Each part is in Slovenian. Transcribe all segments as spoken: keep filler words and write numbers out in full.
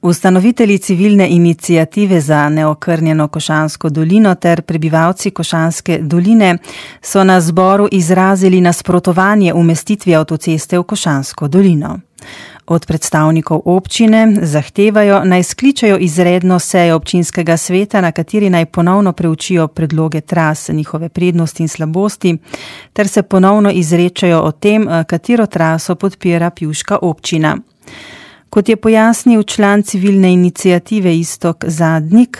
Ustanovitelji civilne iniciative za neokrnjeno Košansko dolino ter prebivalci Košanske doline so na zboru izrazili nasprotovanje umestitvi avtoceste v Košansko dolino. Od predstavnikov občine zahtevajo, naj skličejo izredno sejo občinskega sveta, na kateri naj ponovno preučijo predloge tras, njihove prednosti in slabosti, ter se ponovno izrečajo o tem, katero traso podpira pivška občina. Kot je pojasnil član civilne iniciative Iztok Zadnik,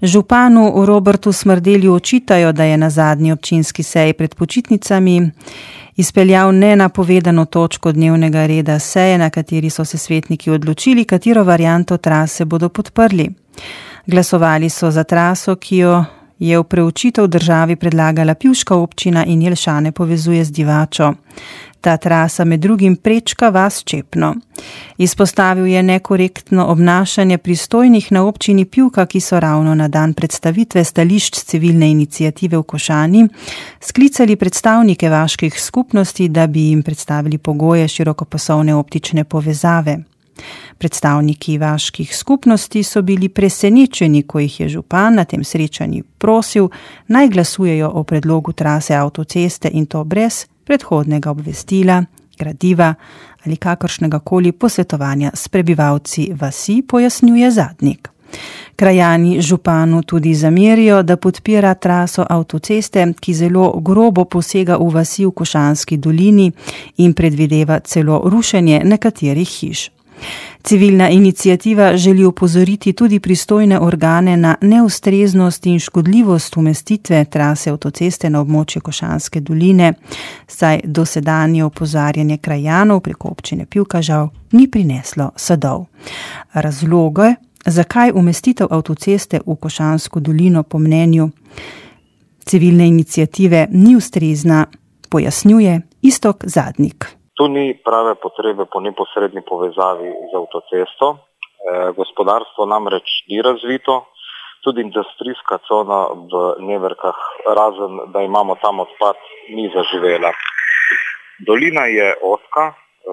županu Robertu Smrdelju očitajo, da je na zadnji občinski seji pred počitnicami izpeljal nenapovedano točko dnevnega reda seje, na kateri so se svetniki odločili, katero varianto trase bodo podprli. Glasovali so za traso, ki jo je v preučitev državi predlagala pivška občina in Jelšane povezuje z Divačo. Ta trasa med drugim prečka vas Čepno. Izpostavil je nekorektno obnašanje pristojnih na občini Pivka, ki so ravno na dan predstavitve stališč civilne iniciative v Košani sklicali predstavnike vaških skupnosti, da bi jim predstavili pogoje širokopasovne optične povezave. Predstavniki vaških skupnosti so bili presenečeni, ko jih je župan na tem srečanju prosil, naj glasujejo o predlogu trase avtoceste in to brez predhodnega obvestila, gradiva ali kakršnega koli posvetovanja s prebivalci vasi, pojasnjuje Zadnik. Krajani županu tudi zamerijo, da podpira traso avtoceste, ki zelo grobo posega v vasi v Košanski dolini in predvideva celo rušenje nekaterih hiš. Civilna iniciativa želi opozoriti tudi pristojne organe na neustreznost in škodljivost umestitve trase avtoceste na območje Košanske doline, saj dosedanje opozarjanje krajanov preko občine Pivka žal ni prineslo sadov. Razloge, zakaj umestitev avtoceste v Košansko dolino po mnenju civilne iniciative ni ustrezna, pojasnjuje Iztok Zadnik. Tu ni prave potrebe po neposredni povezavi z avtocesto. E, gospodarstvo namreč ni razvito, tudi industrijska cona v Neverkah, razen da imamo tam odpad, ni zaživela. Dolina je ozka,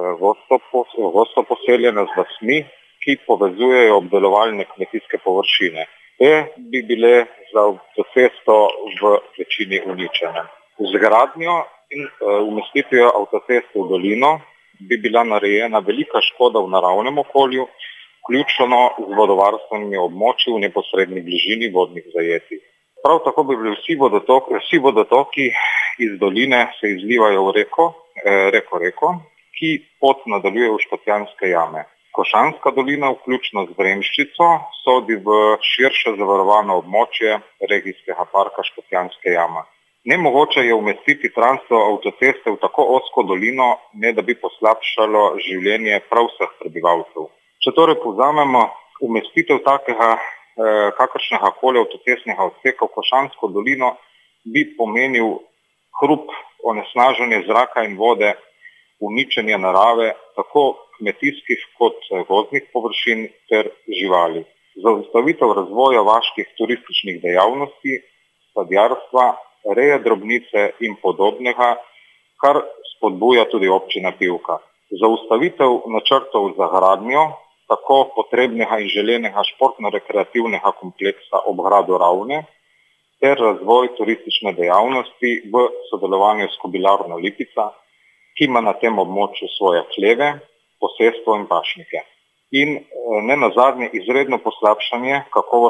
gosto poseljena z vasmi, ki povezujejo obdelovalne kmetijske površine. Te bi bile za avtocesto v večini uničene. Z gradnjo in umestitvijo avtoceste v dolino bi bila narejena velika škoda v naravnem okolju, vključno z vodovarstvenimi območji v neposredni bližini vodnih zajetij. Prav tako bi bili vsi vodotoki, vsi vodotoki iz doline se izlivajo v reko, reko reko, ki pot nadaljuje v Škocjanske jame. Košanska dolina, vključno z Vremščico, sodi v širše zavarovano območje regijskega parka Škocjanske jame. Nemogoče je umestiti traso avtoceste v tako ozko dolino, ne da bi poslabšalo življenje prav vseh prebivalcev. Če torej povzamemo, umestitev takega eh, kakršnega koli avtocestnega odseka v Košansko dolino bi pomenil hrup, onesnaženje zraka in vode, uničenje narave, tako kmetijskih kot gozdnih površin ter živali. Zaustavitev razvoja vaških turističnih dejavnosti, sadjarstva, reje drobnice in podobnega, kar spodbuja tudi občina Pivka. Zaustavitev načrtov za gradnjo tako potrebnega in želenega športno-rekreativnega kompleksa ob gradu Ravne ter razvoj turistične dejavnosti v sodelovanju s Kobilarno Lipica, ki ima na tem območju svoje hleve, posestvo in pašnike. In ne nazadnje izredno poslabšanje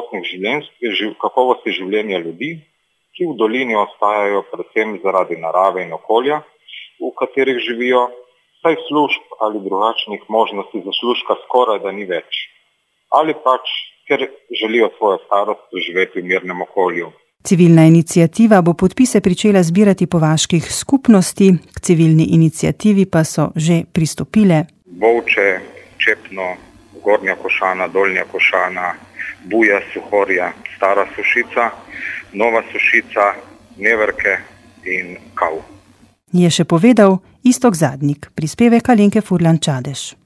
kakovosti življenja ljudi, ki v dolini ostajajo predvsem zaradi narave in okolja, v katerih živijo, saj služb ali drugačnih možnosti zaslužka skoraj da ni več. Ali pač, ker želijo svojo starost preživeti v mirnem okolju. Civilna iniciativa bo podpise pričela zbirati po vaških skupnosti, k civilni iniciativi pa so že pristopile Bovče, Čepno, Gornja Košana, Dolnja Košana, Buja, Suhorja, Stara Sušica, Nova Sušica, Neverke in Kav. Je še povedal Iztok Zadnik, prispevek Alenke Furlan Čadež.